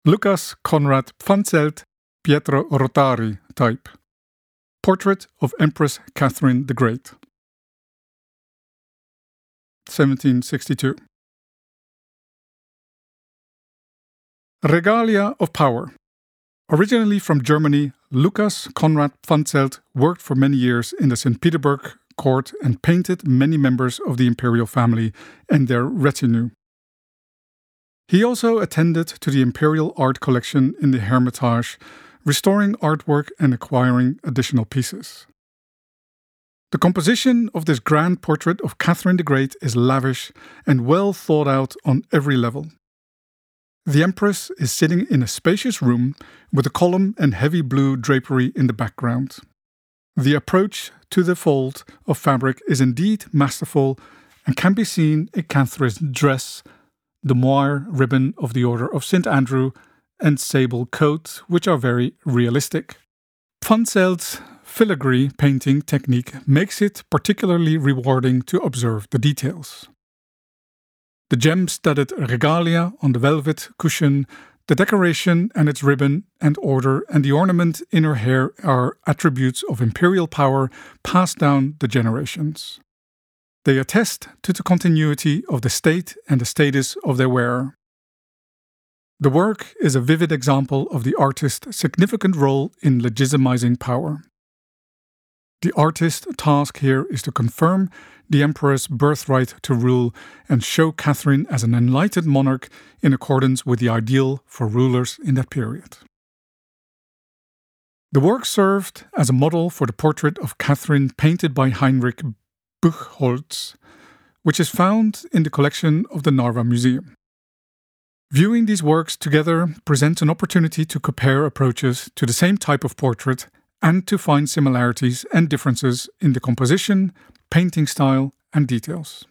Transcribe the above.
Lucas Conrad Pfanzelt Pietro Rotari type. Portrait of Empress Catherine the Great. 1762. Regalia of Power. Originally from Germany, Lucas Conrad Pfanzelt worked for many years in the St. Petersburg court and painted many members of the imperial family and their retinue. He also attended to the imperial art collection in the Hermitage, restoring artwork and acquiring additional pieces. The composition of this grand portrait of Catherine the Great is lavish and well thought out on every level. The Empress is sitting in a spacious room with a column and heavy blue drapery in the background. The approach to the fold of fabric is indeed masterful and can be seen in Catherine's dress, the moire ribbon of the Order of St. Andrew, and sable coat, which are very realistic. Pfanzelt's filigree painting technique makes it particularly rewarding to observe the details. The gem-studded regalia on the velvet cushion, the decoration and its ribbon and order, and the ornament in her hair are attributes of imperial power passed down the generations. They attest to the continuity of the state and the status of their wearer. The work is a vivid example of the artist's significant role in legitimizing power. The artist's task here is to confirm the emperor's birthright to rule and show Catherine as an enlightened monarch in accordance with the ideal for rulers in that period. The work served as a model for the portrait of Catherine painted by Heinrich Buchholz, which is found in the collection of the Narva Museum. Viewing these works together presents an opportunity to compare approaches to the same type of portrait and to find similarities and differences in the composition, painting style, and details.